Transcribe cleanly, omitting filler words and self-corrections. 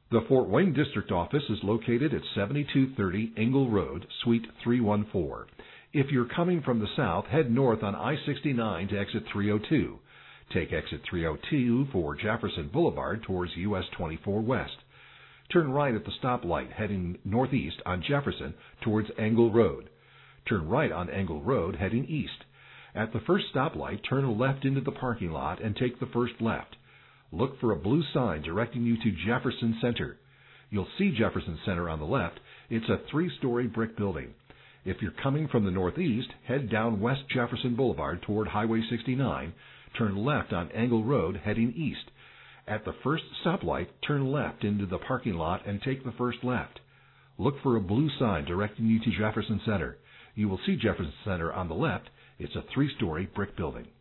The Fort Wayne District Office is located at 7230 Engle Road, Suite 314. If you're coming from the south, head north on I-69 to exit 302. Take exit 302 for Jefferson Boulevard towards US 24 West. Turn right at the stoplight heading northeast on Jefferson towards Engle Road. Turn right on Engle Road heading east. At the first stoplight, turn left into the parking lot and take the first left. Look for a blue sign directing you to Jefferson Center. You'll see Jefferson Center on the left. It's a 3-story brick building. If you're coming from the northeast, head down West Jefferson Boulevard toward Highway 69. Turn left on Engle Road heading east. At the first stoplight, turn left into the parking lot and take the first left. Look for a blue sign directing you to Jefferson Center. You will see Jefferson Center on the left. It's a 3-story brick building.